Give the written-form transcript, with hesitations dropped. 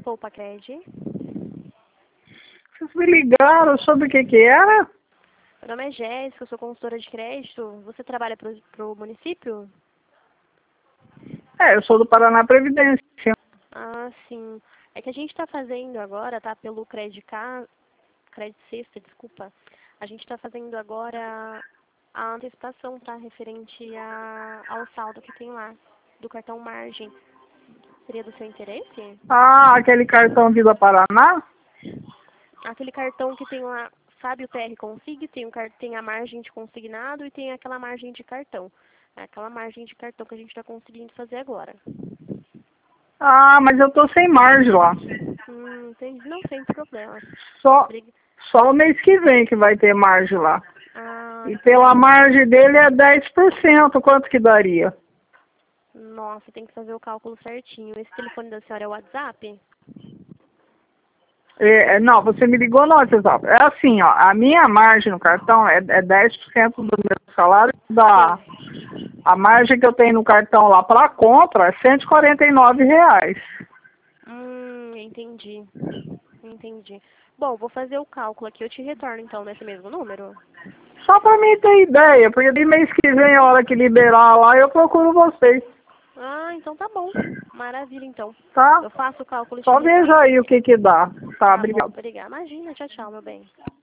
Poupacred. Vocês me ligaram sobre o que que era? Meu nome é Jéssica, eu sou consultora de crédito. Você trabalha pro município? É, eu sou do Paraná Previdência. Ah, sim. É que a gente está fazendo agora, tá? Pelo Crédito Sexta, desculpa. A gente está fazendo agora a antecipação, tá? Referente ao saldo que tem lá, do cartão Margem. Seria do seu interesse? Ah, aquele cartão Vila Paraná? Aquele cartão que tem lá, sabe o TR Config? Tem a margem de consignado e tem aquela margem de cartão. É aquela margem de cartão que a gente está conseguindo fazer agora. Ah, mas eu tô sem margem lá. Entendi. Não, sem problema. Só, Briga. só o mês que vem que vai ter margem lá. Ah, E pela entendi. margem dele é 10%. Quanto que daria? Nossa, tem que fazer o cálculo certinho. Esse telefone da senhora é o WhatsApp? Não, você me ligou no WhatsApp. É assim, ó, a minha margem no cartão é 10% do meu salário. A margem que eu tenho no cartão lá para compra é R$ 149. Entendi. Entendi. Bom, vou fazer o cálculo aqui. Eu te retorno então nesse mesmo número? Só para mim ter ideia, porque de mês que vem, a hora que liberar lá, eu procuro vocês. Ah, então tá bom. Maravilha, então. Tá? Eu faço o cálculo e te Só retorno. veja aí o que que dá. Tá, Tá bom, obrigado. obrigada. Imagina, tchau, tchau, meu bem.